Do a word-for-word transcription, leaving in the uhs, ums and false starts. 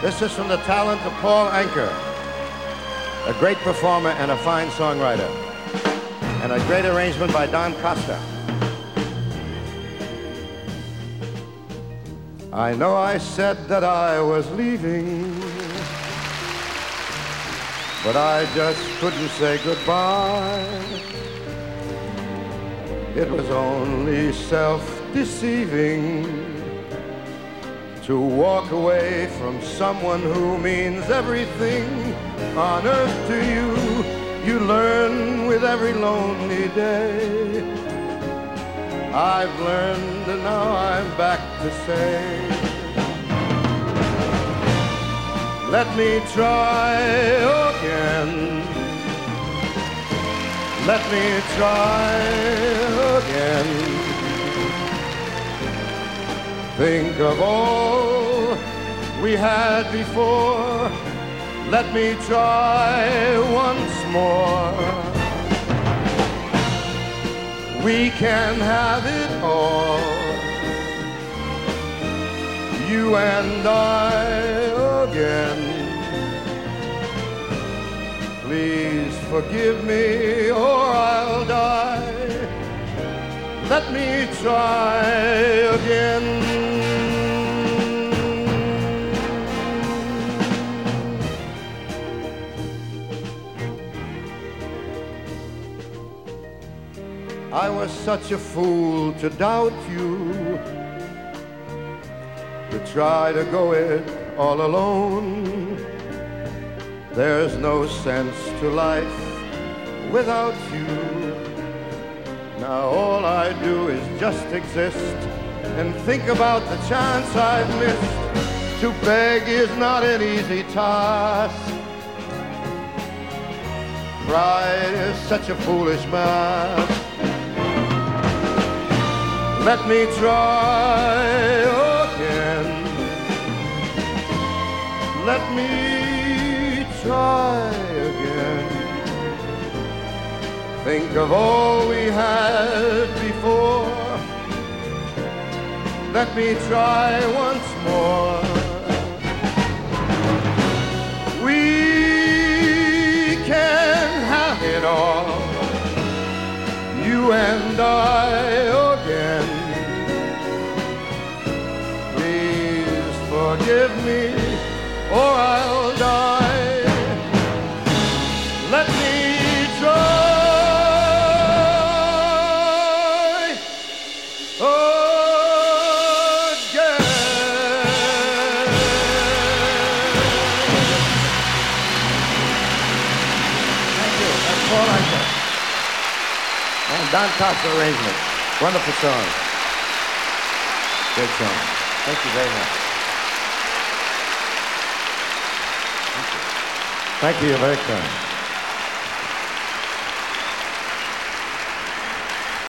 This is from the talent of Paul Anka, a great performer and a fine songwriter, and a great arrangement by Don Costa. I know I said that I was leaving, but I just couldn't say goodbye. It was only self-deceiving to walk away from someone who means everything on earth to you. You learn with every lonely day. I've learned and now I'm back to say, let me try again. Let me try again. Think of all we had before. Let me try once more. We can have it all, you and I again. Please forgive me or I'll die. Let me try again. I was such a fool to doubt you, to try to go it all alone. There's no sense to life without you. Now all I do is just exist and think about the chance I've missed. To beg is not an easy task. Pride is such a foolish mask. Let me try again. Let me try again. Think of all we had before. Let me try once more. We can have it all, you and I again. Please forgive me or I'll die. Let me try again. Thank you. That's Paul Anka. And Don Costa arrangement. Wonderful song. Great song. Thank you very much. Thank you. Thank you. You're very kind.